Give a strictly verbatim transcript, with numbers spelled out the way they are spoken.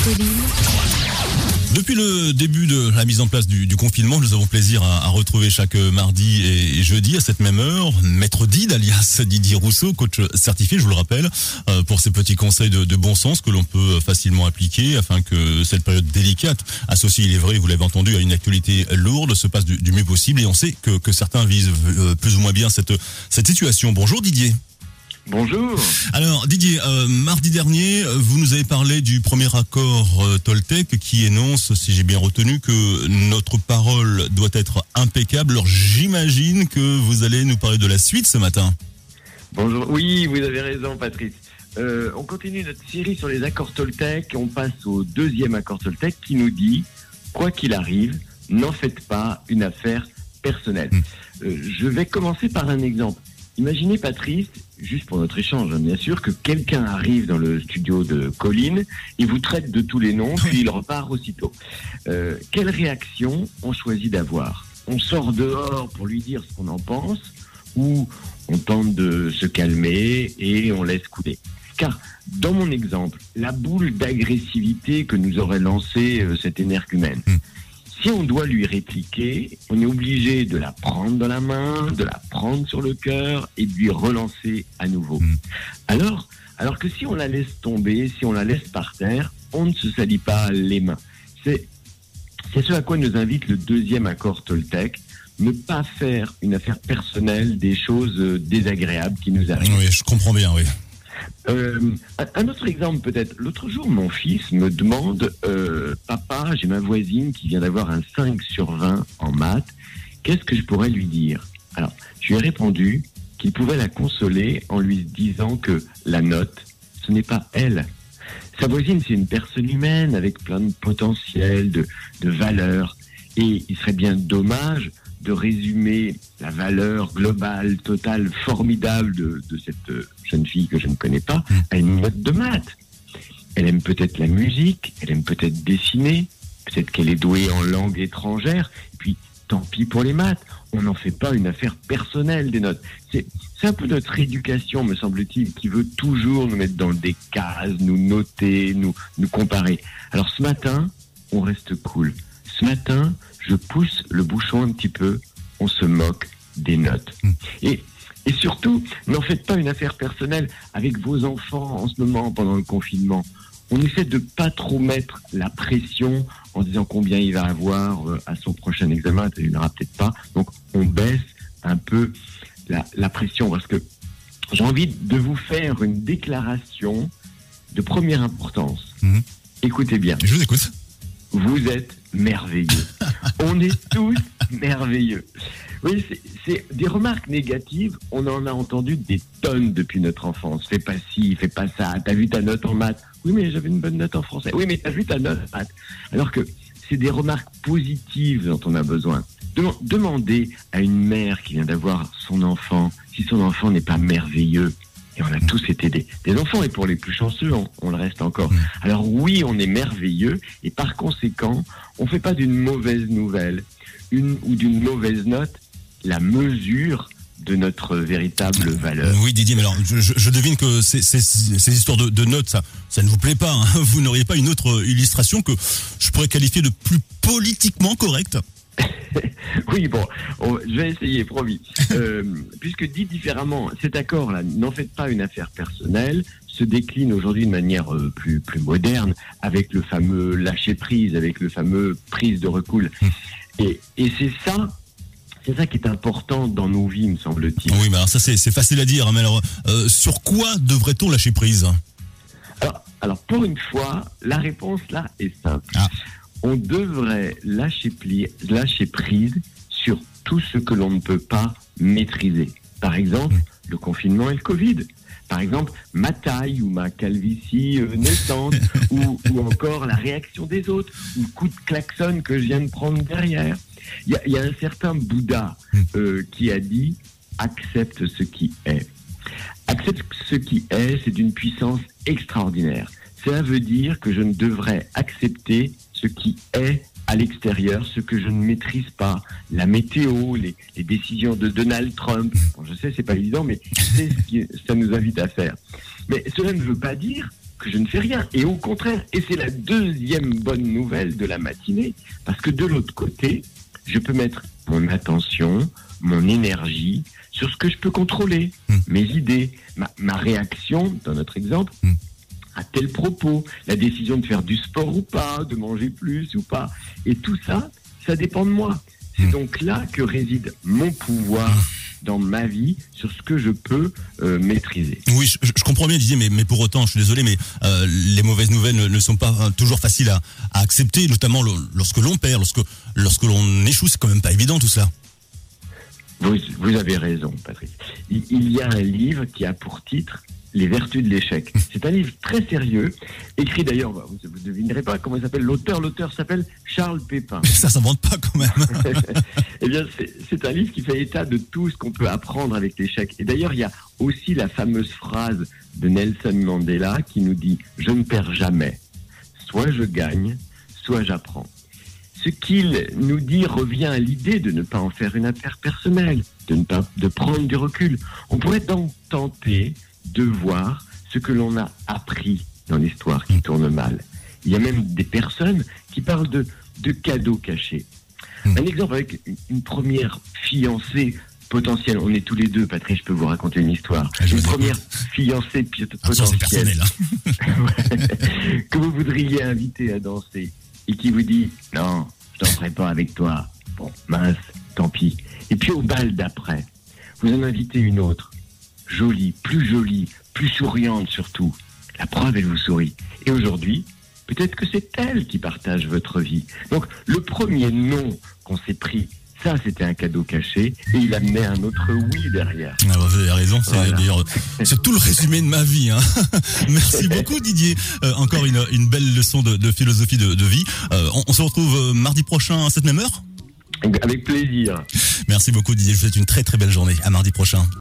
Colline. Depuis le début de la mise en place du, du confinement, nous avons plaisir à, à retrouver chaque mardi et, et jeudi à cette même heure Maître Did, alias Didier Rousseau, coach certifié, je vous le rappelle, euh, pour ces petits conseils de, de bon sens que l'on peut facilement appliquer afin que cette période délicate, associée, il est vrai, vous l'avez entendu, à une actualité lourde, se passe du, du mieux possible. Et on sait que, que certains vivent euh, plus ou moins bien cette, cette situation. Bonjour Didier. Bonjour. Alors Didier, euh, mardi dernier, vous nous avez parlé du premier accord euh, Toltec qui énonce, si j'ai bien retenu, que notre parole doit être impeccable. Alors j'imagine que vous allez nous parler de la suite ce matin. Bonjour. Oui, vous avez raison, Patrice. Euh, on continue notre série sur les accords Toltec. On passe au deuxième accord Toltec qui nous dit, quoi qu'il arrive, n'en faites pas une affaire personnelle. Mmh. Euh, je vais commencer par un exemple. Imaginez, Patrice, juste pour notre échange, hein, bien sûr, que quelqu'un arrive dans le studio de Colline et vous traite de tous les noms, puis il repart aussitôt. Euh, quelle réaction on choisit d'avoir ? On sort dehors pour lui dire ce qu'on en pense, ou on tente de se calmer et on laisse couler ? Car, dans mon exemple, la boule d'agressivité que nous aurait lancée euh, cet énergumène, mmh. si on doit lui répliquer, on est obligé de la prendre dans la main, de la prendre sur le cœur et de lui relancer à nouveau. Mmh. Alors, alors que si on la laisse tomber, si on la laisse par terre, on ne se salit pas les mains. C'est, c'est ce à quoi nous invite le deuxième accord Toltec, ne pas faire une affaire personnelle des choses désagréables qui nous arrivent. Oui, je comprends bien, oui. Euh, un autre exemple peut-être. L'autre jour, mon fils me demande euh, « Papa, j'ai ma voisine qui vient d'avoir un cinq sur vingt en maths. Qu'est-ce que je pourrais lui dire ?» Alors, je lui ai répondu qu'il pouvait la consoler en lui disant que la note, ce n'est pas elle. Sa voisine, c'est une personne humaine avec plein de potentiel, de, de valeurs. Et il serait bien dommage de résumer la valeur globale, totale, formidable de, de cette jeune fille que je ne connais pas à une note de maths. Elle aime peut-être la musique, elle aime peut-être dessiner, peut-être qu'elle est douée en langue étrangère, et puis tant pis pour les maths, on n'en fait pas une affaire personnelle des notes. C'est, c'est un peu notre éducation, me semble-t-il, qui veut toujours nous mettre dans des cases, nous noter, nous, nous comparer. Alors ce matin, on reste cool. Ce matin, je pousse le bouchon un petit peu, on se moque des notes. Mmh. Et, et surtout, n'en faites pas une affaire personnelle avec vos enfants en ce moment, pendant le confinement. On essaie de pas trop mettre la pression en disant combien il va avoir à son prochain examen, il n'aura peut-être pas. Donc, on baisse un peu la, la pression parce que j'ai envie de vous faire une déclaration de première importance. Mmh. Écoutez bien. Je vous écoute. Vous êtes merveilleux. On est tous merveilleux. Oui, c'est, c'est des remarques négatives, on en a entendu des tonnes depuis notre enfance. Fais pas ci, fais pas ça, t'as vu ta note en maths ? Oui, mais j'avais une bonne note en français. Oui, mais t'as vu ta note en maths ? Alors que c'est des remarques positives dont on a besoin. Dem- demandez à une mère qui vient d'avoir son enfant si son enfant n'est pas merveilleux. Et on a tous été des, des enfants, et pour les plus chanceux, on, on le reste encore. Alors oui, on est merveilleux, et par conséquent, on ne fait pas d'une mauvaise nouvelle une, ou d'une mauvaise note la mesure de notre véritable valeur. Oui, Didier, mais alors, je, je, je devine que ces, ces, ces histoires de, de notes, ça, ça ne vous plaît pas. Hein. Vous n'auriez pas une autre illustration que je pourrais qualifier de plus politiquement correcte ? Oui, bon, on, je vais essayer, promis. Euh, puisque dit différemment, cet accord-là, n'en faites pas une affaire personnelle, se décline aujourd'hui de manière euh, plus, plus moderne, avec le fameux lâcher-prise, avec le fameux prise de recul. Et, et c'est ça, c'est ça qui est important dans nos vies, me semble-t-il. Oui, mais alors ça, c'est, c'est facile à dire. Mais alors, euh, sur quoi devrait-on lâcher prise ? alors, alors, pour une fois, la réponse, là, est simple. Ah. On devrait lâcher, pli, lâcher prise sur tout ce que l'on ne peut pas maîtriser. Par exemple, le confinement et le Covid. Par exemple, ma taille ou ma calvitie euh, naissante ou, ou encore la réaction des autres ou le coup de klaxon que je viens de prendre derrière. Il y, y a un certain Bouddha euh, qui a dit « accepte ce qui est ». Accepte ce qui est, c'est d'une puissance extraordinaire. Cela veut dire que je ne devrais accepter ce qui est à l'extérieur, ce que je ne maîtrise pas, la météo, les, les décisions de Donald Trump. Bon, je sais, c'est pas évident, mais c'est ce que ça nous invite à faire. Mais cela ne veut pas dire que je ne fais rien. Et au contraire, et c'est la deuxième bonne nouvelle de la matinée, parce que de l'autre côté, je peux mettre mon attention, mon énergie sur ce que je peux contrôler, mmh. mes idées, ma, ma réaction, dans notre exemple, mmh. à tel propos, la décision de faire du sport ou pas, de manger plus ou pas. Et tout ça, ça dépend de moi. C'est mmh. donc là que réside mon pouvoir dans ma vie, sur ce que je peux euh, maîtriser. Oui, je, je comprends bien Didier, mais, mais pour autant, je suis désolé, mais euh, les mauvaises nouvelles ne, ne sont pas hein, toujours faciles à, à accepter, notamment le, lorsque l'on perd, lorsque, lorsque l'on échoue, c'est quand même pas évident tout ça. Vous, vous avez raison, Patrice. Il, il y a un livre qui a pour titre Les vertus de l'échec. C'est un livre très sérieux, écrit d'ailleurs, vous ne devinerez pas comment il s'appelle, l'auteur. L'auteur s'appelle Charles Pépin. Ça ne s'invente pas quand même. Eh bien, c'est, c'est un livre qui fait état de tout ce qu'on peut apprendre avec l'échec. Et d'ailleurs, il y a aussi la fameuse phrase de Nelson Mandela qui nous dit « Je ne perds jamais. Soit je gagne, soit j'apprends ». Ce qu'il nous dit revient à l'idée de ne pas en faire une affaire personnelle, de ne pas de prendre du recul. On pourrait donc tenter de voir ce que l'on a appris dans l'histoire qui tourne mal. Il y a même des personnes qui parlent de, de cadeaux cachés. Mmh. Un exemple avec une, une première fiancée potentielle. On est tous les deux, Patrick, je peux vous raconter une histoire. Ah, une première fiancée pi- potentielle hein. que vous voudriez inviter à danser et qui vous dit « Non, je danserai pas avec toi. Bon, mince, tant pis. » Et puis au bal d'après, vous en invitez une autre. Jolie, plus jolie, plus souriante surtout. La preuve, elle vous sourit. Et aujourd'hui, peut-être que c'est elle qui partage votre vie. Donc, le premier non qu'on s'est pris, ça, c'était un cadeau caché, et il amenait un autre oui derrière. Ah bah, vous avez raison, c'est, voilà. D'ailleurs, c'est tout le résumé de ma vie. Hein. Merci beaucoup Didier. Euh, encore une, une belle leçon de, de philosophie de, de vie. Euh, on, on se retrouve mardi prochain à cette même heure ? Avec plaisir. Merci beaucoup Didier, je vous souhaite une très très belle journée. À mardi prochain.